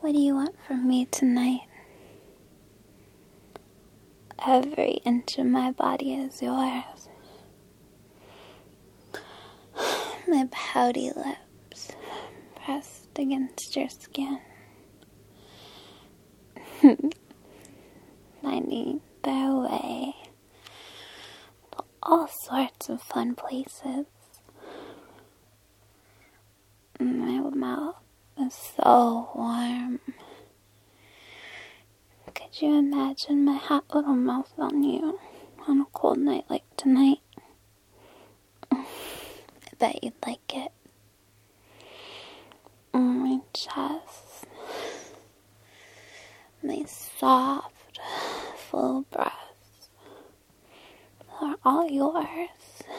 What do you want from me tonight? Every inch of my body is yours. My pouty lips pressed against your skin. Finding their way to all sorts of fun places. My mouth is so warm. Could you imagine my hot little mouth on you on a cold night like tonight? I bet you'd like it. My chest, my soft, full breasts are all yours.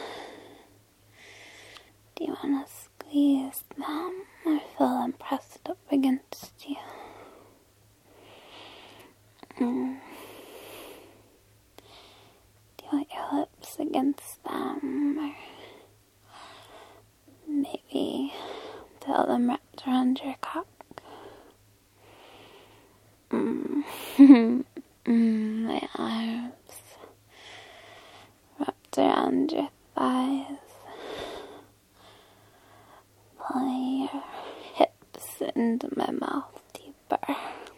Do you want to squeeze them or feel them pressed up against you? Do you want your lips against them, or maybe feel them wrapped around your cock? My arms wrapped around your thighs, pulling your hips into my mouth deeper.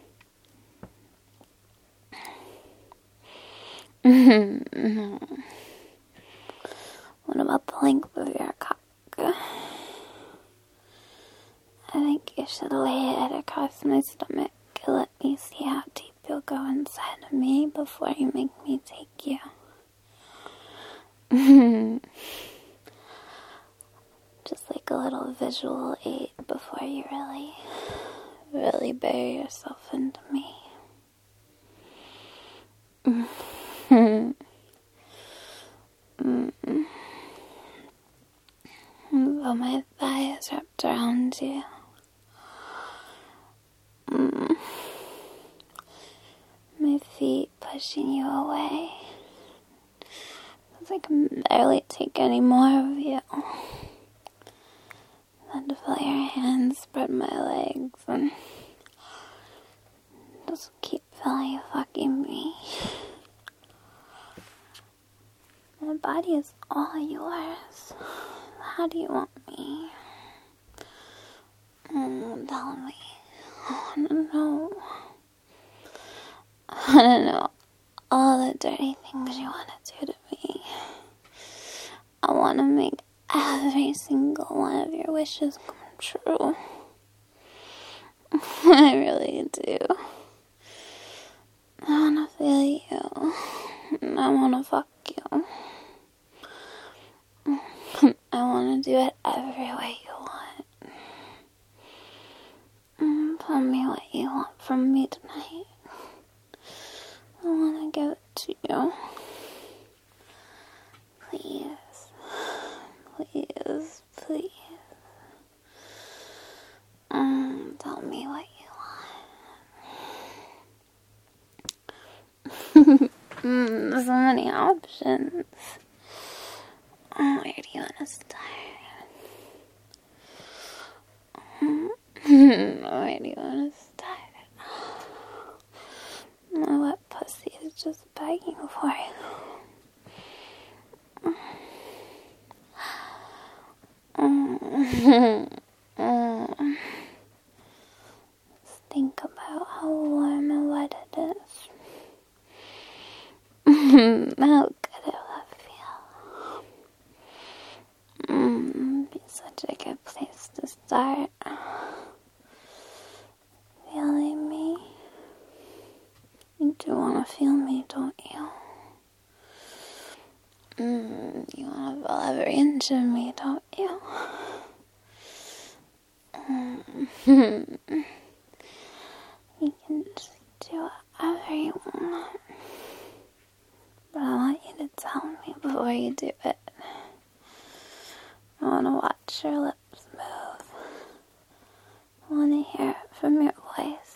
What about the length of your cock? I think you should lay it across my stomach and let me see how deep you'll go inside of me before you make me take you. Just like a little visual aid before you really bury yourself into me. While my thigh is wrapped around you. My feet pushing you away. It's like I can barely take any more of you. Then to feel your hands spread my legs and just keep feeling you fucking me. My body is all yours. How do you want me? Tell me. I want to know. I want to know all the dirty things you want to do to me. I want to make every single one of your wishes come true. I really do. I want to feel you. I want to fuck you. I want to do it every way you want. Tell me what you want from me tonight. I want to give it to you. Please. Please. Please. Tell me what you want. So many options. Where do you want to start? Where do you want to start? My wet pussy is just begging for you. Just think about how warm and wet it is. How good it will feel. Be such a good place to start. Feeling me. You do want to feel me, don't you? You want to feel every inch of me, don't you? You can just do whatever you want. But I want you to tell me before you do it. I want to watch your lips move. I want to hear it from your voice.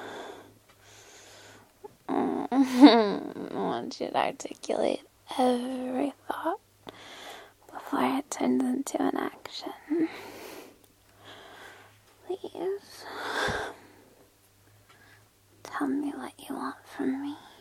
I want you to articulate every thought before it turns into an action. Please. tell me what you want from me.